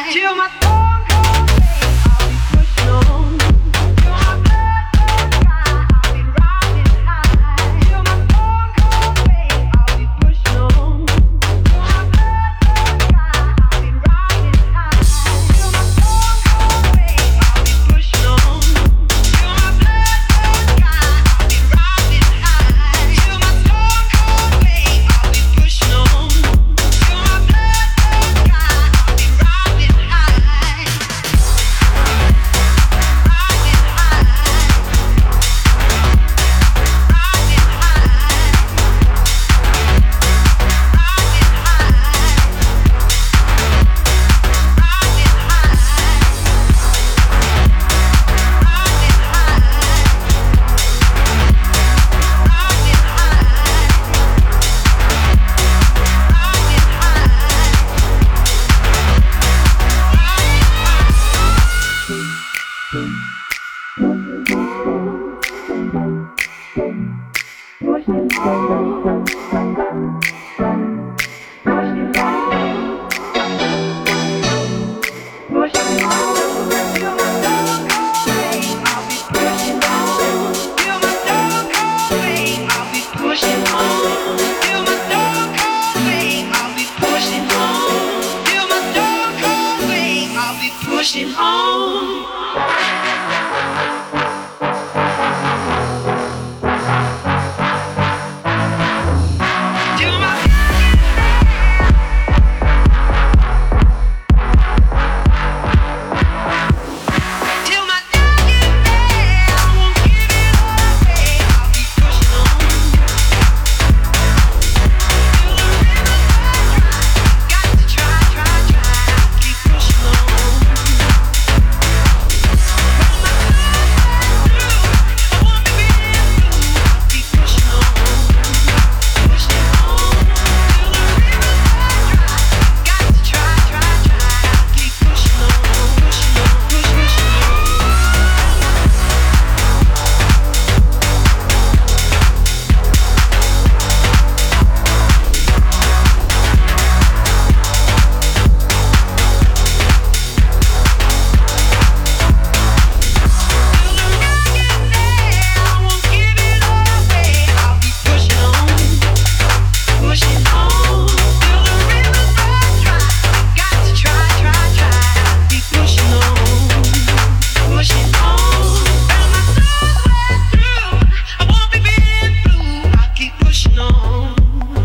Till my thorn cold face, I'll be pushing on. Till my blood runs dry, I'll be riding high. Till my thorn cold face, I'll be pushing on. Till my blood runs dry, I'll be riding high. Till my thorn cold face, I'll be pushing on. Till my blood runs dry, I'll be riding high. Till my thorn cold face, I'll be pushing on. Till my blood runs dry, I'll be riding pushing on.